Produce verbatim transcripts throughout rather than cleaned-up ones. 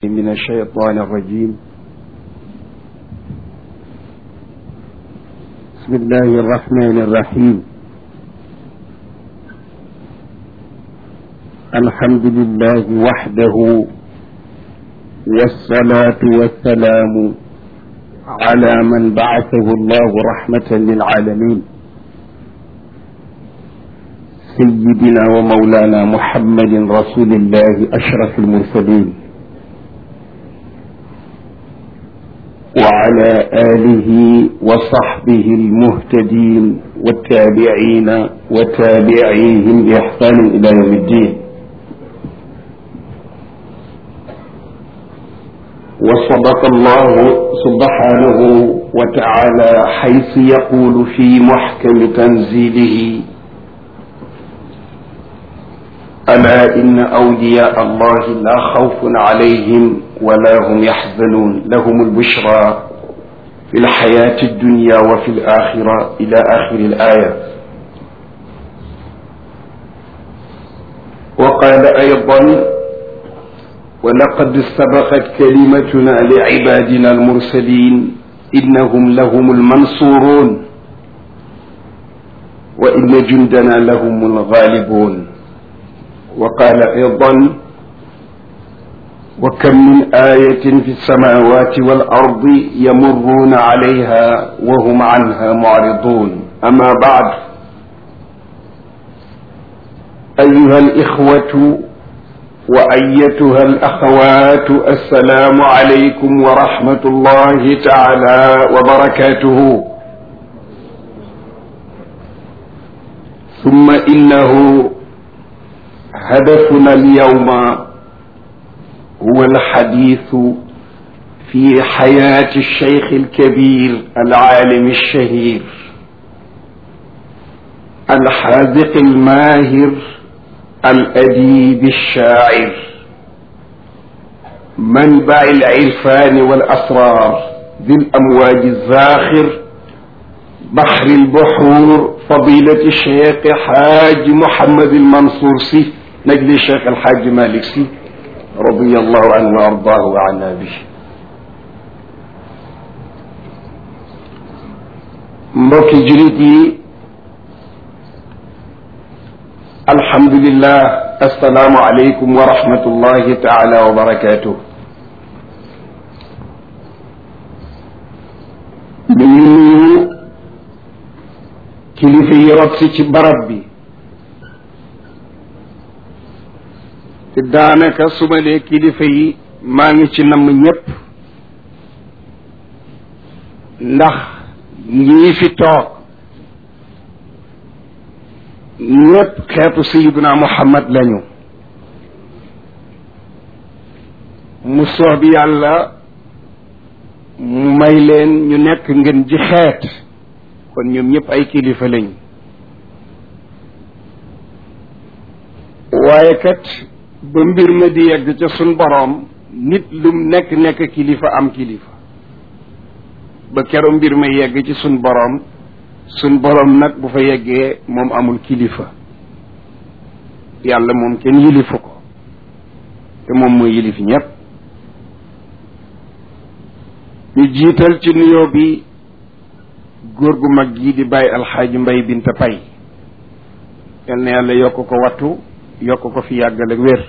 من الشيطان الرجيم. بسم الله الرحمن الرحيم. الحمد لله وحده، والصلاة والسلام على من بعثه الله رحمة للعالمين، سيدنا ومولانا محمد رسول الله أشرف المرسلين، وعلى آله وصحبه المهتدين والتابعين وتابعيهم بإحسان إلى يوم الدين. وصدق الله سبحانه وتعالى حيث يقول في محكم تنزيله: ألا إن أولياء الله لا خوف عليهم ولا هم يحزنون، لهم البشرى في الحياة الدنيا وفي الآخرة، إلى آخر الآية. وقال أيضا: ولقد سبقت كلمتنا لعبادنا المرسلين إنهم لهم المنصورون وإن جندنا لهم الغالبون. وقال أيضا: وكم من آية في السماوات والأرض يمرون عليها وهم عنها معرضون. أما بعد، أيها الإخوة وأيتها الأخوات، السلام عليكم ورحمة الله تعالى وبركاته. ثم إنه هدفنا اليوم هو الحديث في حياة الشيخ الكبير العالم الشهير الحاذق الماهر الأديب الشاعر، منبع العرفان والأسرار، ذي الأمواج الزاخر، بحر البحور، فضيلة الشيخ حاج محمد المنصور سي، نجل الشيخ الحاج مالك سي رضي الله عنه وأرضاه وعنا به. mbokki julit yi, alhamdulillah, assalaamu aleykum wa rahmatullahi taala wa barakatuh. ñu ngi nuyu kilifa yi rot si ci barab bi, te daanaka su ma nee kilifa yi maa ngi ci namm ñépp, ndax ñii fi toog ñépp xeetu sayiduna muhammad lañu. mu soob yàlla mu may leen ñu nekk ngeen ji xeet, kon ñoom ñépp ay kilifa lañu. waaye kat ba mbir ma di yegg ca sun boroom, nit lum nekk nekk kilifa am kilifa, ba keroog mbir ma yegg ci sun boroom. sun boroom nag bu fa yeggee moom amul kilifa, yàlla moom kenn yilifu ko, te moom mooy yilif ñépp. ñu jiital ci nuyoo bi góor gu mag gi di bàyyi alxaaji Mbay Binta Pay, yal na yàlla yokk ko wattu, yokk ko fi yàggal ak wér.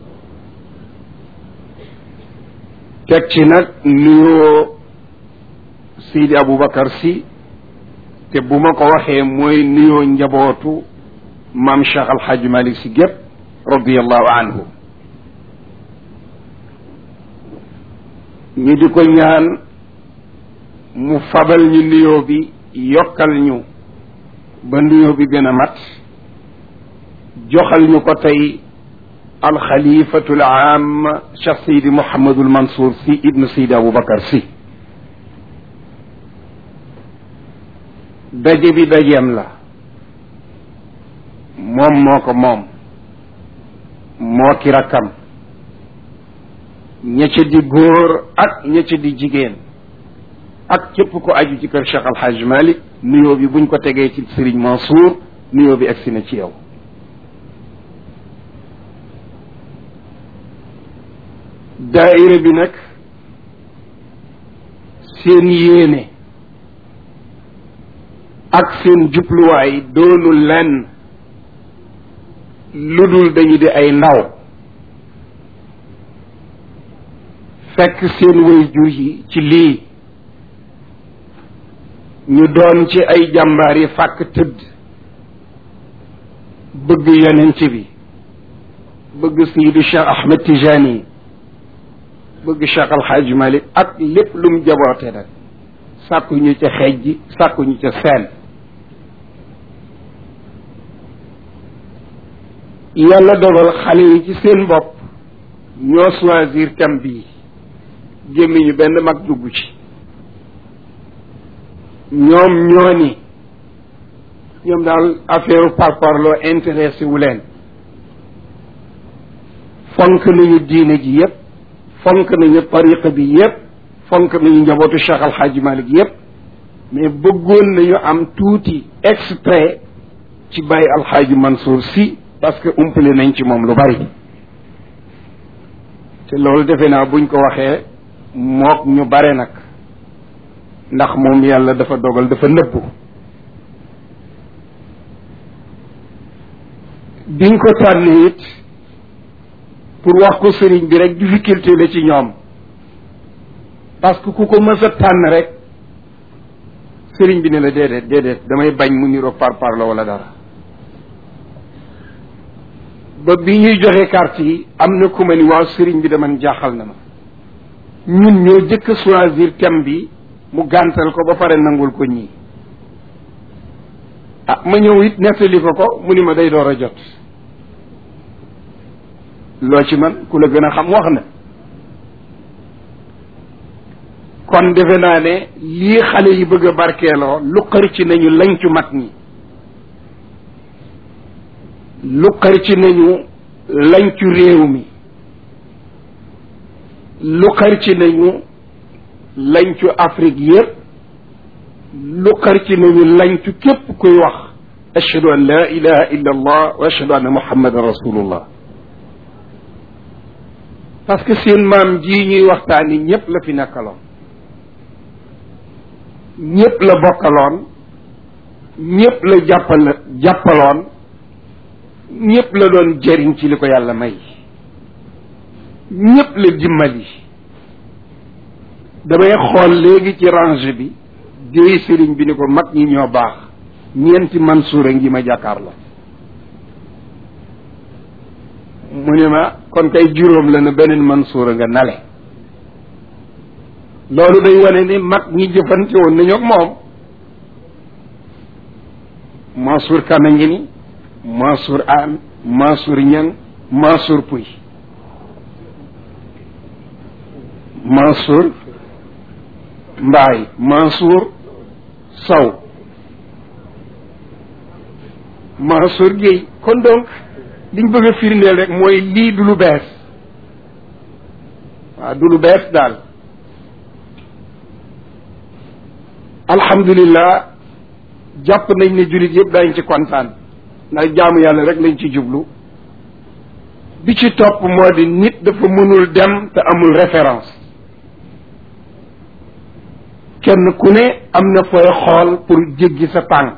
teg ci nag nuyoo Seydi Aboubacar Sy, te bu ma ko waxee mooy nuyoo njabootu maam Cheikh Alxaaji Malik Sy gépp radiallahu anhu. ñu di ko ñaan mu fabal ñu nuyoo bi, yokkal ñu ba nuyoo bi gën a mat, joxal ñu ko tey alxalifatu al aam Cheikh Seydi Mouhamadul Mansour Sy ibnu Seydi Aboubacar Sy. daje bi dajeem la, moom moo ko moom, moo ki rakkam, ña ca di góor ak ña ca di jigéen, ak képp ko aju ci kër Cheikh Alhaj Malick. nuyoo bi buñ ko tegee ci Serigne Mansour, nuyoo bi egsi na ci yow. daaira bi nag seen yéene ak seen jubluwaay doonul lenn lu dul dañu di ay ndaw fekk seen waajur yi ci lii ñu doon ci ay jàmbaar yi fàkk tëdd bëgg yonent bi bëgg Seydi Cheikh Ahmed Tijani bëgg Cheikh Al Hadj Malick ak lépp lu mu jaboote nag sàkku ñu ca xeej ji sàkku ñu ca seen yàlla dogal xale yi ci seen bopp ñoo choisir thème bii gémmiñu benn mag dugg ci ñoom ñoo ni ñoom daal affaire parparloo intéressé wu leen fonk nañu diine ji yépp fonk nañu tariqa bi yépp fonk nañu njabootu Cheikh Al Hadj Malick yépp mais bëggoon nañu am tuuti extrait ci Baye Al Hadj Mansour Sy parce que umpale nañ ci moom lu bari te loolu defe naa buñ ko waxee mook ñu bare nag ndax moom yàlla dafa dogal dafa nëbbu biñ ko tànnee it pour wax ko sëriñ bi rek difficulté la ci ñoom parce que ku ko mës a tànn rek sëriñ bi ne la déedéet déedéet damay bañ mu niroog par par la wala dara ba bi ñuy joxe carte yi am na ku ma ni waaw sëriñ bi de man jaaxal na ma ñun ñoo jëkk a choisir thème bi mu gàntal ko ba pare nangul ko ñii ah ma ñëw it nettali ko ko mu ni ma day door a jot loo ci man ku la gën a xam wax na kon defe naa ne lii xale yi bëgg a barkeeloo lu xër ci nañu lañcu mag ñi lu xër ci nañu lañcu réew mi lu xër ci nañu lañcu Afrique yépp lu xër ci nañu lañcu képp kuy wax ashhadu an la ilaha illa allah wa ashhadu anna muhammadan rasulullah parce que seen maam ji ñuy waxtaani ñépp la fi nekkaloon ñépp la bokkaloon ñépp la jàppal jàppaloon ñépp la doon jëriñ ci li ko yàlla may ñépp la dimbali damay xool léegi ci range bi déy sëriñ bi ni ko mag ñi ñoo baax ñeenti Mansour a ngi ma jàkkaar la mu ne ma kon kay juróom la na beneen Mansour a nga nale loolu day wane ni mag ñi jëfante woon nañu ak moom Mansour Kana ngi ni Mansour Anne Mansour Niang Mansour Pouy Mansour Mbaye Mansour Sow Mansour Guèye kon donc liñ bëgg a firndeel rek mooy lii du lu bees waaw du lu bees daal alhamdulillah jàpp nañ ne jullit yëpp dañ ci kontaan ndax jaamu yàlla rek lañ ci jublu bi ci topp moo di nit dafa mënul dem te amul référence kenn ku ne am na fooy xool pour jéggi sa tànk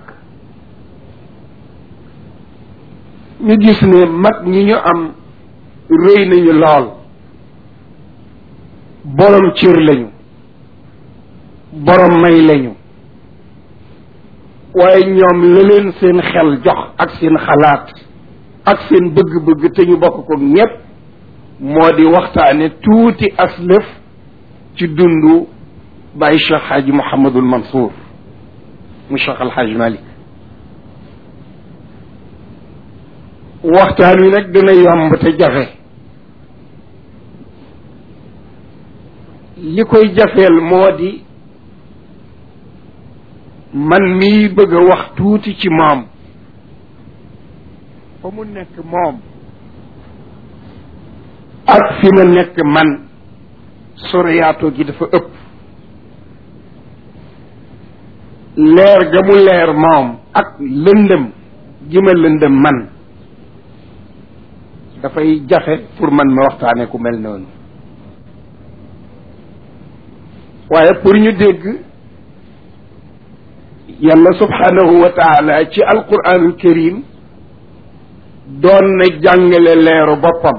ñu gis ne mag ñi ñu am rëy nañu lool borom cër lañu borom may lañu waaye ñoom la leen seen xel jox ak seen xalaat ak seen bëgg-bëgg te ñu bokk ko ñépp moo di waxtaane tuuti aslëf ci dundu Baye Cheikh Hadji Mouhamadul Mansour mu Cheikh Al Hadj Malick waxtaan wi nag dina yomb te jafe li koy jafeel moo di man mii bëgg a wax tuuti ci moom fa mu nekk moom ak fi ma nekk man soriyaatoo gi dafa ëpp leer ga mu leer moom ak lëndëm gi ma lëndëm man dafay jafe pour man ma waxtaane ku mel noonu waaye pour ñu dégg yàlla subhanahu wa taala ci alquranul karim doon na jàngale leeru boppam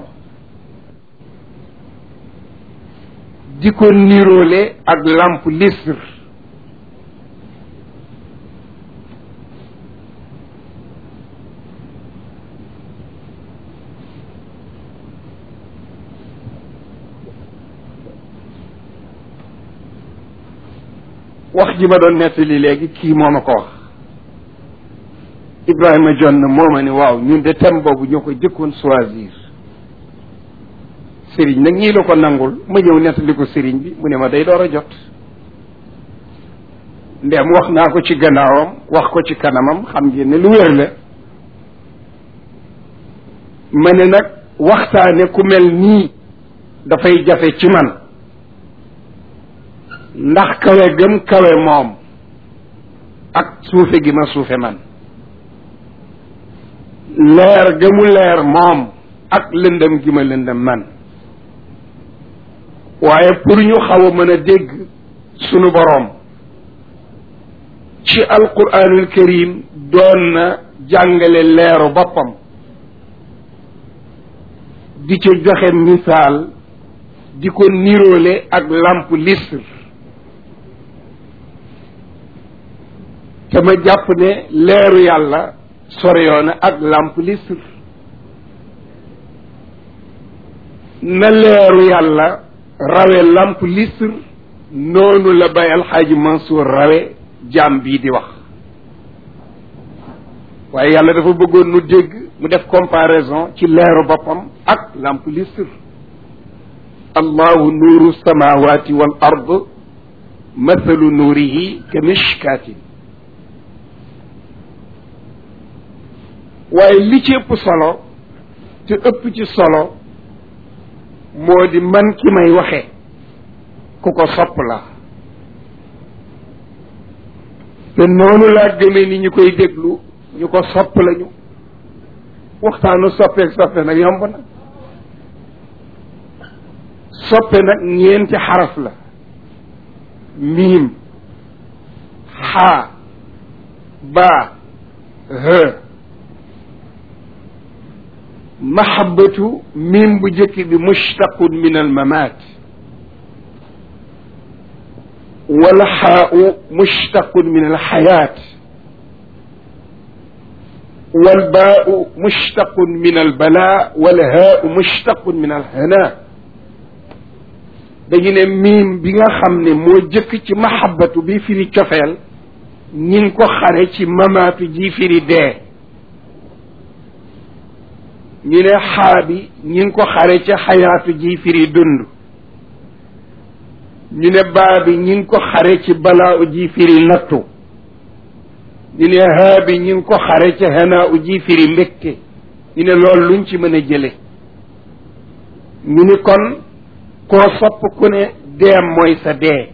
di ko niroole ak lampe lisr wax ji ma doon nettali léegi kii moo ma ko wax Ibrahima Jonn moo ma ni waaw ñun de thème boobu ñoo ko jëkkoon choisir sëriñ nag ñii la ko nangul ma ñëw nettali ko sëriñ bi mu ne ma day door a jot ndem wax naa ko ci gannaawam wax ko ci kanamam xam ngeen ne lu wér la ma ne nag waxtaane ku mel nii dafay jafe ci man ndax kawe gëm kawe moom ak suufe gi ma suufe man leer gëmu leer moom ak lëndëm gi ma lëndëm man waaye pour ñu xaw a mën a dégg sunu boroom ci alquranul karim doon na jàngale leeru boppam di ca joxe misaal di ko niroole ak lampe lisr te ma jàpp ne leeru yàlla soreyoona ak lampe lisr na leeru yàlla rawe lampe lisr noonu la bay alxaaji Mansour rawe jaam bii di wax waaye yàlla dafa bëggoon nu dégg mu def comparaison ci leeru boppam ak lampe lisr allahu nuuru samawati wal ard mathalu nuurihi ka mishkatin waaye li ci ëpp solo te ëpp ci solo moo di man ki may waxe ku ko sopp la te noonu laa gëmee ni ñu koy déglu ñu ko sopp lañu waxtaanu soppeek soppe nag yomb na soppe nag ñeenti xaraf la miim xaa baa hë mahabbatu miim bu jëkk bi mushtaqun min al mamaat wala xaau mushtaqun min al xayaat wal baau mushtaqun min al balaa wal haau mushtaqun min al hanaa dañu ne miim bi nga xam ne moo jëkk ci mahabbatu bi firi cofeel ñi ngi ko xare ci mamaatu ji firi dee ñu ne xaa bi ñi ngi ko xare ci xayaatu ji firi dund ñu ne baa bi ñi ngi ko xare ci balaa ji firi nattu ñu ne haa bi ñi ngi ko xare ci hanaa ji firi mbégte ñu ne loolu luñ ci mën a jële ñu ni kon koo sopp ku ne deem mooy sa dee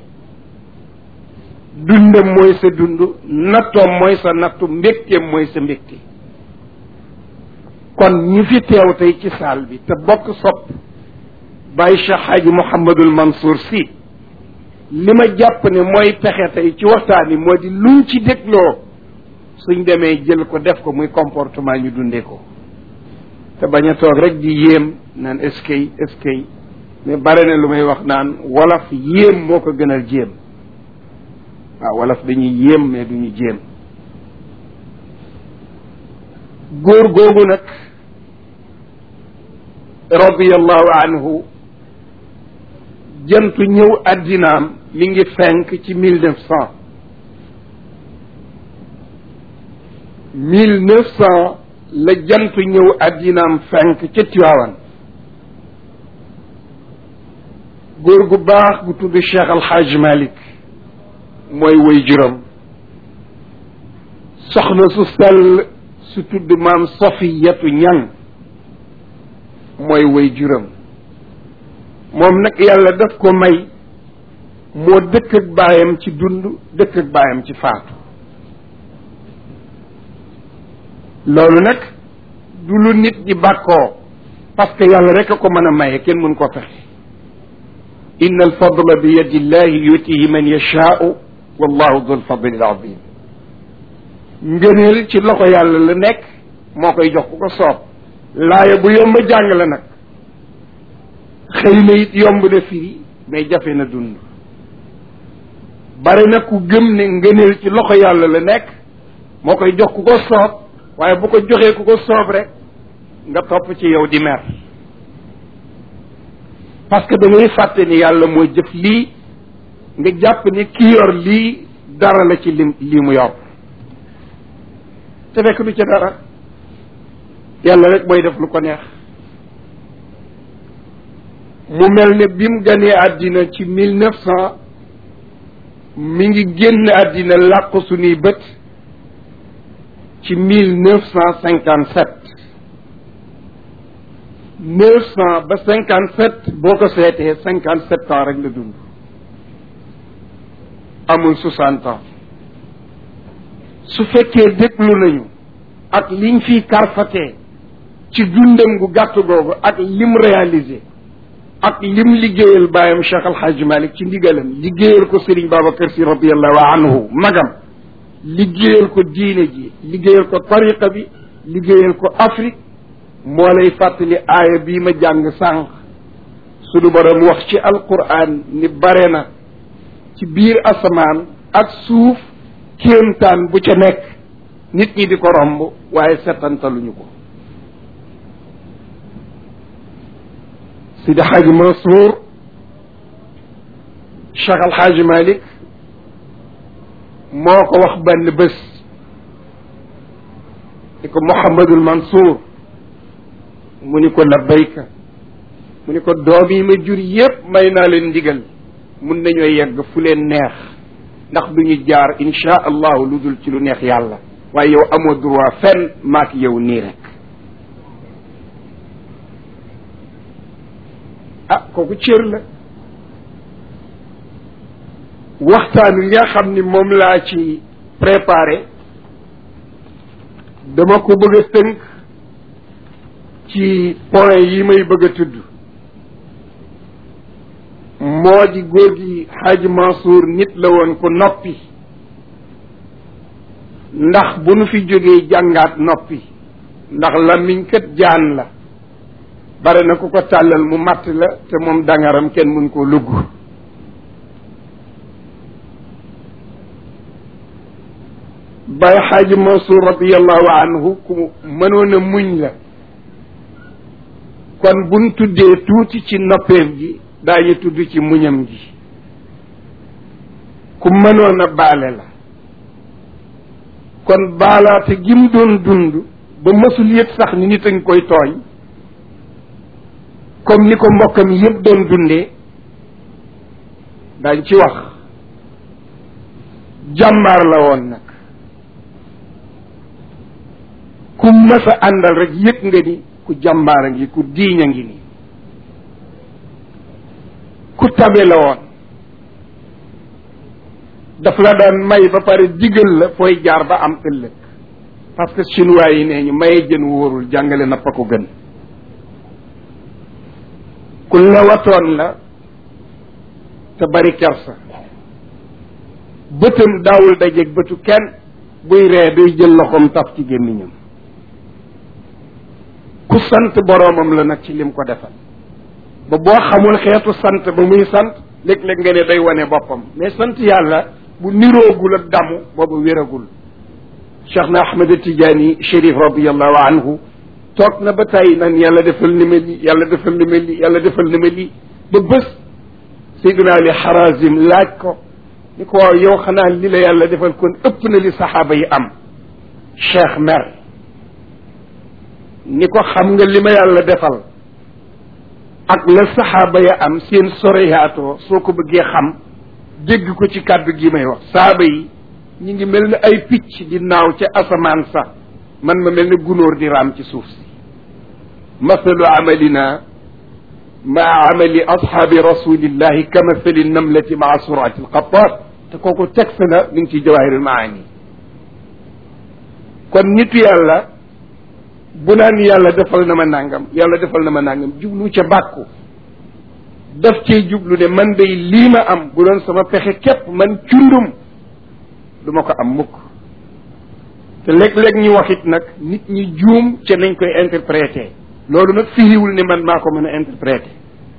dundam mooy sa dund nattoom mooy sa nattu mbégteem mooy sa mbégte kon ñi fi teew tey ci saal bi te bokk sopp Baye Cheikh Hadji Mouhamadul Mansour Sy li ma jàpp ne mooy pexe tey ci waxtaan yi moo di luñ ci dégloo suñ demee jël ko def ko muy comportement ñu dundee ko te bañ a toog rek di yéem naan eskay eskay mais bare na lu may wax naan wolof yéem moo ko gënal jéem waaw wolof dañuy yéem mais duñu jéem góor googu nag radiyallahu anhu jantu ñëw addinaam mi ngi fenk ci mille neuf cent mille neuf cent la jantu ñëw addinaam fenk ca Tiwaawan góor gu baax gu tudd Cheikh Al Hadj Malick mooy way juróom soxna su sell su tudd maam Safiyatu Ñang mooy way juróom moom nag yàlla daf ko may moo dëkk ak baayam ci dund dëkk ak baayam ci faatu loolu nag du lu nit di bàkkoo parce que yàlla rek a ko mën a maye kenn mën koo fexe inna alfadla bi yadi illahi yutihi man yashaau wallahu dul fadli al azim ngëneel ci loxo yàlla la nekk moo koy jox ku ko soob laaya bu yomb jàng la nag xëy na it yomb na firi mais jafe na dund bari na ku gëm ne ngëneel ci loxo yàlla la nekk moo koy jox ku ko soob waaye bu ko joxee ku ko soob rek nga topp ci yow di mer parce que da ngay fàtte ni yàlla mooy jëf lii nga jàpp ni ki yor lii dara la ci lim lii mu yor te fekk du ca dara yàlla rek mooy def lu ko neex mu mel ne bi mu ganee àddina ci mille neuf cent mi ngi génn àddina làq suñuy bët ci mille neuf cent cinquante sept neuf cent ba cinquante sept boo ko seetee cinquante sept ans rek la dund amul soixante ans su fekkee déglu nañu ak liñ fiy karfatee ci dundam gu gàtt googu ak lim réalisé ak lim liggéeyal bàyyam Cheikh Al Hadj Malick ci ndigalam liggéeyal ko Serigne Babacar Sy radiallahu anhu magam liggéeyal ko diine ji liggéeyal ko tariqa bi liggéeyal ko Afrique moo lay fàttali aaya bii ma jàng sànq sunu borom wax ci alquran ni bare na ci biir asamaan ak suuf kéemtaan bu ca nekk nit ñi di ko romb waaye settantaluñu ko Sidi Hadj Mansour Cheikh Al Hadj Malick moo ko wax benn bés ni ko Mouhamadul Mansour mu ni ko labbayka mu ni ko doom yi ma jur yépp may naa leen ndigal mun nañoo yegg fu leen neex ndax du ñu jaar insha allahu lu dul ci lu neex yàlla waaye yow amoo droit fenn maak yow nii rek ah kooku cër la waxtaan wi nga xam ni moom laa ci préparé dama ko bëgg a tënk ci point yi may bëgg a tudd moo di góor gi Hadj Mansour nit la woon ko noppi ndax bu nu fi jógee jàngaat noppi ndax làmmiñ kat jaan la bare na ku ko tàllal mu matt la te moom dangaram kenn mun koo lugg Baye Hadj Mansour radiallahu anhu ku mënoon a muñ la kon buñ tuddee tuuti ci noppeem gi daañu tudd ci muñam gi ku mënoon a baale la kon baalaate gi mu doon dund ba mësul yëpp sax ni nit a ngi koy tooñ comme ni ko mbokkam yëpp doon dundee dañ ci wax jàmbaar la woon nag ku mës a àndal rek yëg nga ni ku jàmbaar a ngi ku diiñ a ngi ni ku tabe la woon daf la daan may ba pare digal la fooy jaar ba am ëllëg parce que chinois yi nee ñu maye jën wóorul jàngale napp ko gën ku lewatoon la te bari kersa bëtam daawul dajeeg bëtu kenn buy ree day jël loxoom taf ci gémmiñam ku sant boroomam la nag ci lim ko defal ba boo xamul xeetu sant ba muy sant léeg-léeg nga ne day wane boppam mais sant yàlla bu niroogul ak damu boobu wéragul Cheikh na Ahmed Tidiane Chérif radiallahu anhu toog na ba tey nan yàlla defal ni ma lii yàlla defal ni ma lii yàlla defal ni ma lii ba bés Seydina Ali Harazim laaj ko ni ko waaw yow xanaa li la yàlla defal kon ëpp na li saxaaba yi am Cheikh mer ni ko xam nga li ma yàlla defal ak la saxaaba ya am seen soreyaatoo soo ko bëggee xam dégg ko ci kàddu gi may wax saaba yi ñi ngi mel ni ay picc di naaw ca asamaan sax man ma mel ni gunóor di raam ci suuf si masalu amalina maa amali ashaabi rasulillahi ka masali namlati maa surati alqattaat te kooku texte la mi ngi ci jawahirul maani kon nitu yàlla bu naan yàlla defal na ma nangam yàlla defal na ma nangam jublu ca bàkku daf cee jublu ne man day lii ma am bu doon sama pexe képp man cundum du ma ko am mukk te léeg-léeg ñu wax it nag nit ñi juum ca nañ koy interpréter loolu nag firiwul ne man maa ko mën a interpréter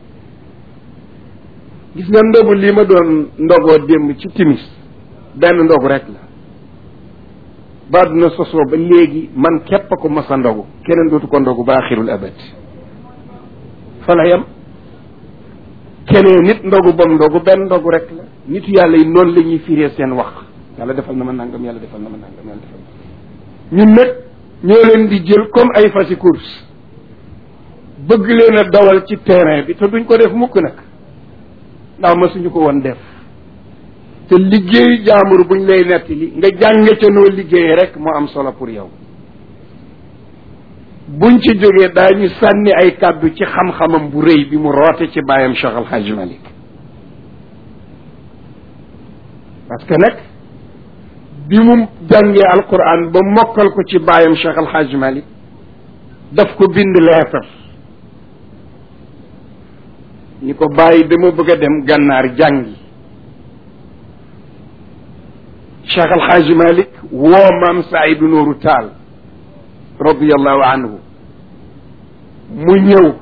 gis nga ndogu lii ma doon ndogoo démb ci timis benn ndogu rek la ba duna sosoo ba léegi man képp a ko mas a ndogu keneen dootu ko ndogu ba axirul abad fa la yam keneen nit ndogu bam ndogu benn ndogu rek la nitu yàlla yi noonu la ñuy firee seen wax yàlla defal na ma nangam yàlla defal na ma nangam yàlla defal na ñun nag ñoo leen di jël comme ay fasi course bëgg leen a dawal ci terrain bi te duñ ko def mukk nag ndax ma suñu ko woon def te liggéeyu jaamur buñ lay nettali nga jànge ca noo liggéey rek moo am solo pour yow buñ ci jógee daañu sànni ay kàddu ci xam-xamam bu rëy bi mu roote ci bàyyam Cheikh Al Hadj Malick parce que nag bi mu jàngee alquran ba mokkal ko ci bàyyam Cheikh Al Hadj Malick daf ko bind leetar ni ko bàyyi dama bëgg a dem gànnaar jàngi Cheikh Al Hadj Malick woo maam Saïdu Nooru Taal radiallahu anhu mu ñëw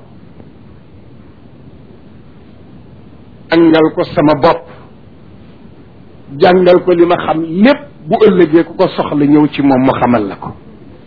jàngal ko sama bopp jàngal ko li ma xam lépp bu ëllëgee ku ko soxla ñëw ci moom mu xamal la ko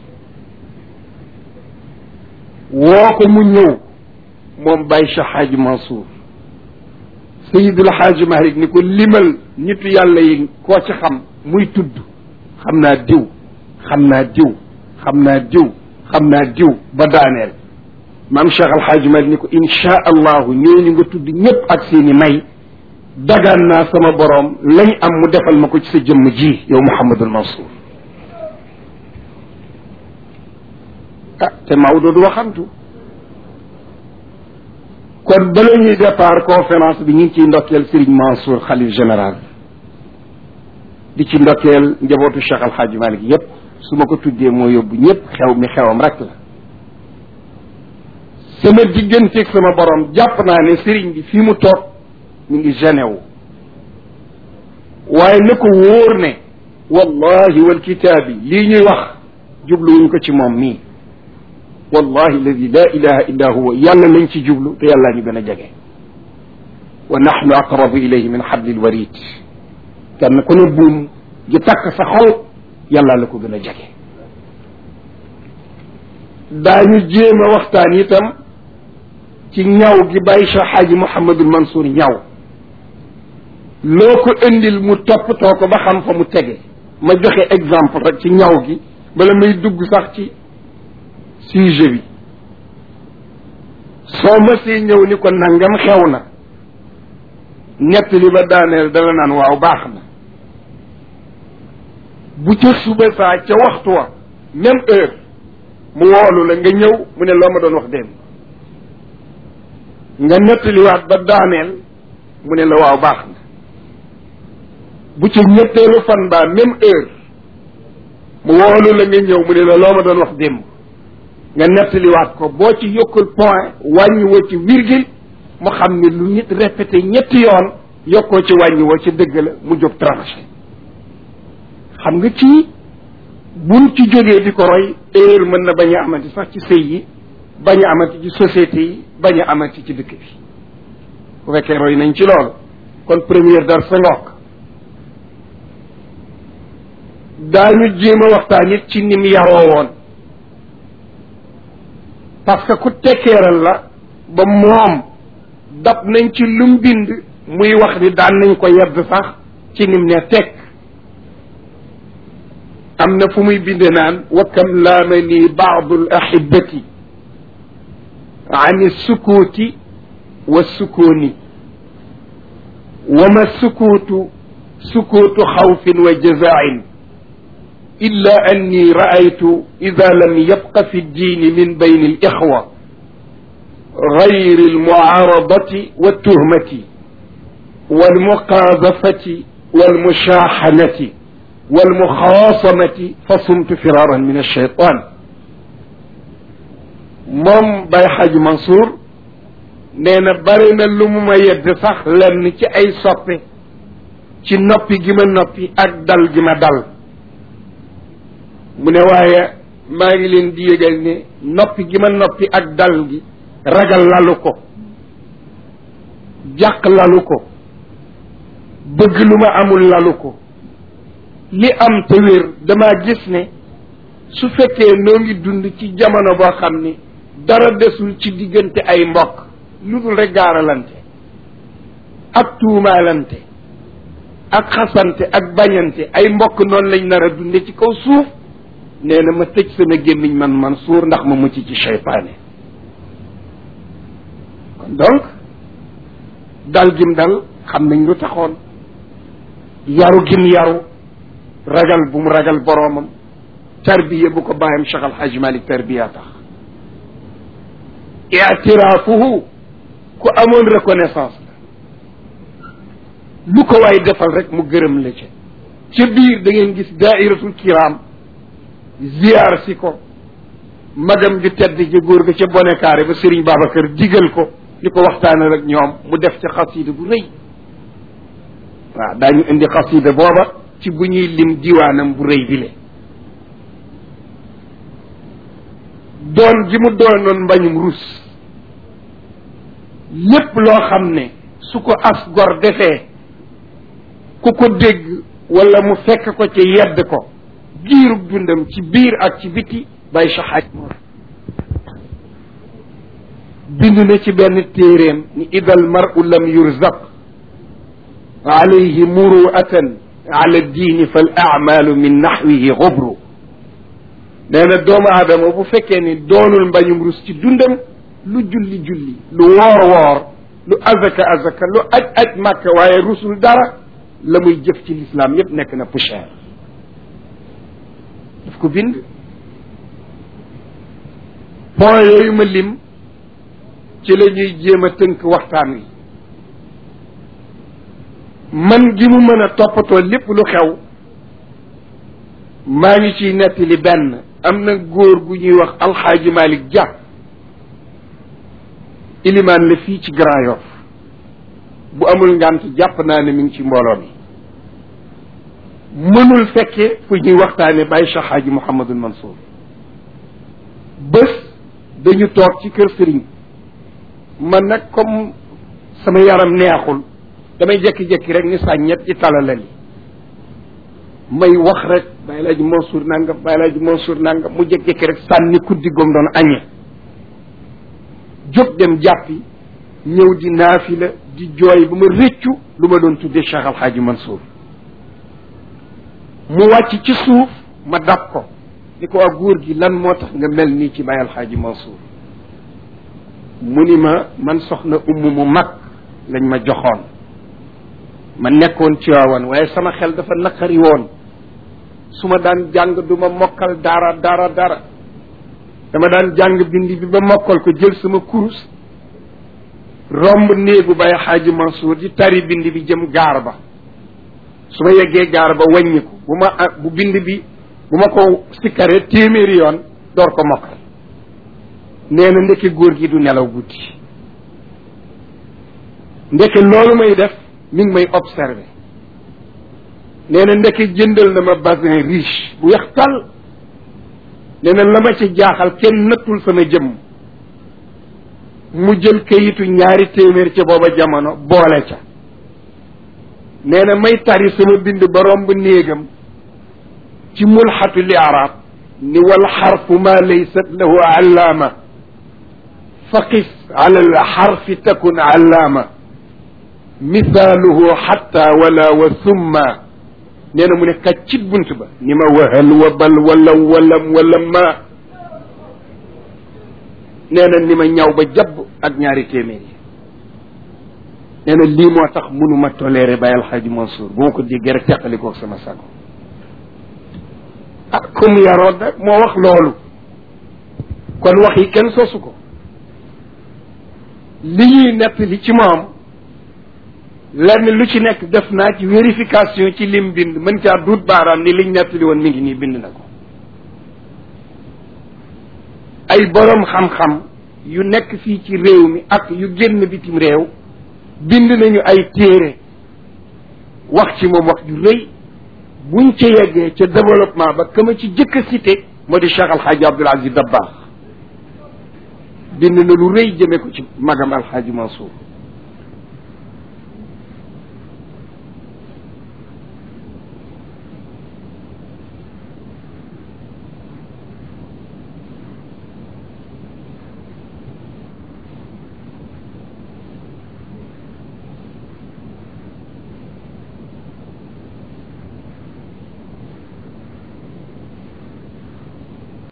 woo ko mu ñëw moom Baye Cheikh Hadji Mansour Seydil Hadji Malick ni ko limal nitu yàlla yi koo ci xam muy tudd xam naa diw xam naa diw xam naa diw xam naa diw ba daaneel maam Cheikh Al Hadji Malick ni ko insha allahu ñooñu nga tudd ñëpp ak seeni may dagaan naa sama boroom lañ am mu defal ma ko ci sa jëmm ji yow Mouhamadul Mansour ah te Maodo du waxantu kon bala ñuy départ conférence bi ñu ngi ciy ndokkeel Serigne Mansour xalif général di ci ndokkeel njabootu Cheikh Al Hadji Malick yépp su ma ko tuddee moo yóbbu ñëpp xew mi xewam rek la sama digganteeg sama borom jàpp naa ne Serigne bi fii mu toog mi ngi genewu waaye na ko wóor ne wallahi wal kitaabi lii ñuy wax jubluwuñ ko ci moom mii wallahi alladi la ilaha illa huwa yàlla lañ ci jublu te yàllaa ñu gën a jege wa nahnu aqrabu ilayhi min hablil warid kenn ku ne buum gi takk sa xol yàllaa la ko gën a jege daañu jéem a waxtaan itam ci ñaw gi bàyyi Cheikh Hadji Mouhamadul Mansour ñaw loo ko indil mu toppatoo ko ba xam fa mu tege ma joxe exemple rek ci ñaw gi bala may dugg sax ci sujet bi soo mësee ñëw ni ko nangam xew na ñett li ba daaneel dana naan waaw baax na bu ca suba saa ca waxtu wa même heure mu woolu la nga ñëw mu ne loo ma doon wax démb nga nettaliwaat ba daaneel mu ne la waaw baax na bu ca ñetteelu fan baa même heure mu woolu la nga ñëw mu ne la loo ma doon wax démb nga nettaliwaat ko boo ci yokkul point wàññiwoo ci virgule mu xam ne lu nit répété ñetti yoon yokkoo ci wàññiwoo ci dëgg la mu jóg tranché xam nga ci buñ ci jógee di ko roy erreur mën na bañ a amati sax ci sëy yi bañ a amati ci société yi bañ a amati ci dëkk bi bu fekkee roy nañ ci loolu kon première dar sa ngook daañu jéem a waxtaan it ci nim yaroo woon parce que ku tekkeeral la ba moom dab nañ ci lum bind muy wax ni daan nañ ko yedd sax ci nim ne tekk am na fu muy binde naan wa kam laamani baadu al ahibati an sukuuti wa sukuuni wa ma sukuutu sukuutu xawfin wa jazain illa anni raaytu ida lam yabqa fi ddiini min bayni alixwa gayri almucaaradati waltuhmati walmuqaadafati walmushaaxanati walmuxaasamati fa sumtu firaaran min alcheytaan moom Baye Hadji Mansour nee na bari na lu mu ma yedd sax lenn ci ay soppe ci noppi gi ma noppi ak dal gi ma dal mu ne waaye maa ngi leen di yëgal ne noppi gi ma noppi ak dal gi ragal lalu ko jàq lalu ko bëgg lu ma amul lalu ko li am te wér dama gis ne su fekkee noo ngi dund ci jamono boo xam ni dara desul ci diggante ay mbokk lu dul rek gaaralante ak tuumaalante ak xasante ak bañante ay mbokk noonu lañ nar a dunde ci kaw suuf nee na ma tëj sama gémmiñ man Mansour ndax ma mucc ci seytaane kon donc dal gim dal xam nañ lu taxoon yaru gim yaru ragal bu mu ragal boroomam tarbiya bu ko bàyyam Cheikh Al Hadj Malick tarbiya tax itiraafuhu ku amoon reconnaissance la lu ko waay defal rek mu gërëm la ca ca biir da ngeen gis daairatul kiram ziyaar si ko magam ju tedd ji góor ga ca bonekaare ba Serigne Babacar digal ko li ko waxtaanal ak ñoom mu def ca xasida bu rëy waaw daañu indi xasida booba ci bu ñuy lim diwaanam bu rëy bile doon gi mu doonoon mbañum rus lépp loo xam ne su ko as gor defee ku ko dégg wala mu fekk ko ci yedd ko giirug dundam ci biir ak ci biti bay saxaaj bind na ci benn téeréem ni idal maru lam yurzaq alayhi muruatan ala diini fal amalu min naxwihi xubru nee na doomu aadama bu fekkee ni doonul mbañum rus ci dundam lu julli julli lu woor woor lu azaka azaka lu aj aj màkk waaye rusul dara la muy jëf ci lislaam yépp nekk na poussière daf ko bind point yooyu ma lim ci la ñuy jéem a tënk waxtaan wi man gi mu mën a toppatoo lépp lu xew maa ngi ciy nettali benn am na góor gu ñuy wax alxaaji Malick Dia ilimaan la fii ci Grand Yoff bu amul ngant jàpp naa ne mi ngi ci mbooloo mi mënul fekke fu ñuy waxtaane Baye Cheikh Hadji Mouhamadul Mansour bés dañu toog ci kër sëriñ man nag comme sama yaram neexul damay jekki-jekki rek ni sàññet ci talalali may wax rek Baye Laaji Mansour nangam Baye Laaji Mansour nangam mu jekki-jekki rek sànni kuddi gom doon añe jóg dem jàppi ñëw di naafila di jooy ba ma rëccu lu ma doon tuddee Cheikh Al Hadji Mansour mu wàcc ci suuf ma dab ko ni ko ak góor gi lan moo tax nga mel nii ci Baye Al Hadji Mansour mu ni ma man soxna umm mu mag lañ ma joxoon ma nekkoon ci waawan waaye sama xel dafa naqari woon su ma daan jàng du ma mokkal dara dara dara dama daan jàng bind bi ba mokkal ko jël sama kurus romb néegu Baye Hadji Mansour di tari bind bi jëm gaar ba su ma yeggee gaar ba wàññiku bu ma bu bind bi bu ma ko sikkaree téeméeri yoon door ko mokkal nee na ndeke góor gi du nelaw guddi ndeke loolu may def mi ngi may observé nee na ndeke jëndal na ma basin riche bu weex tal nee na la ma ci jaaxal kenn nattul sama jëmm mu jël kayitu ñaari téeméer ca booba jamono boole ca nee na may tari sama bind ba romb néegam ci mulxatu li arab ni wal xarfu ma laysat lahu allaama faqis ala al xarfi takun allaama misaaluhu xatta wala wa summa nee na mu ne kaccit bunt ba ni ma wahal wa bal wala walam wala ma nee na ni ma ñaw ba jabb ak ñaari téeméer yi nee na lii moo tax mënuma toléré Baye El Hadji Mansour bu ma ko déggee rek teqalikoo sama sago ah comme yaroon nag moo wax loolu kon wax yi kenn sosu ko li ñuy nettali ci moom lenn lu ci nekk def naa ci vérification ci lim bind mën caa duut baaraam ni liñ nettali woon mi ngi nii bind na ko ay borom xam-xam yu nekk fii ci réew mi ak yu génn bitim réew bind nañu ay téere wax ci moom wax ju rëy buñ ca yeggee ca développement ba ka ma ci jëkk a cité moo di Cheikh Alxaaji Abdoul Aziz Dabakh bind na lu rëy jëme ko ci magam Alxaaji Mansour